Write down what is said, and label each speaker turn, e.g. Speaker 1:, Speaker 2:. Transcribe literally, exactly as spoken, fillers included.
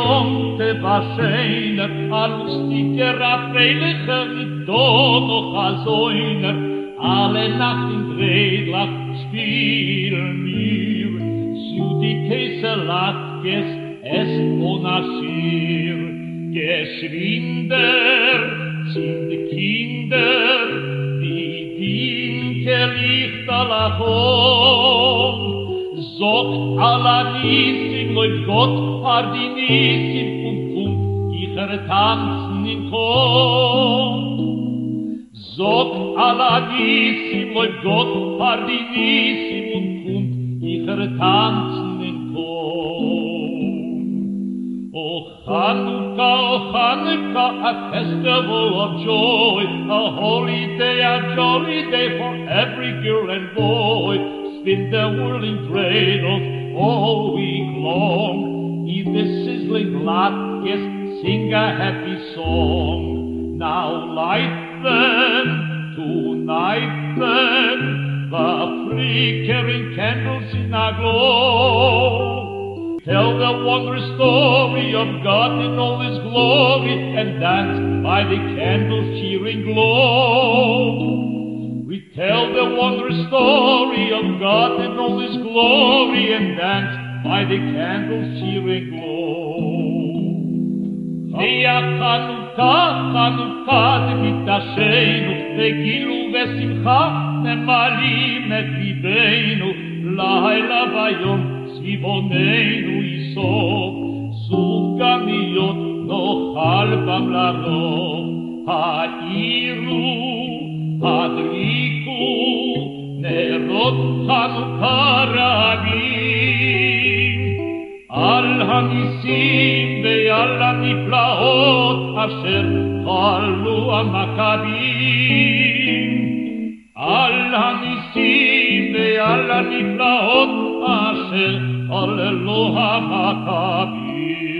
Speaker 1: היום תבשענה, a lustiger, a freilicher, doch noch a Säuner, alle Nacht in Gredlach spielen wir, zu die Käselatkes, es onashir, geschwinder sind die Kinder, die Dinkerlicht alachon, sagt Allah Nissim, läuft Gott, Pardinissim, und kommt icher tanzen in Chor. Sagt Allah Nissim, läuft Gott, Pardinissim, und kommt icher tanzen in Chor. O Chanukah, O Chanukah, a festival of joy, a holy day, a jolly day for every girl and boy. Spin the whirling cradles all week long, in the sizzling latkes sing a happy song. Now light them, tonight them, the flickering candles in a glow. Tell the wondrous story of God in all His glory, and dance by the candle's cheering glow. We tell the wondrous story of God in all His glory, and dance by the candle's cheering glow. Heya Chanukah, Chanukah, Dmitashenu, Begilu vesimcha, Nemalim et libeinu, Laila vayom, Sivonenu Yisov, Suganiyot, Nochal bam larov, Ha'iru, Hadriku, Nerot Chanukah rabim, Al hanisim ve'al haniflaot asher chalu hamakabim, Al hanisim ve'al haniflaot asher chalu hamakabim.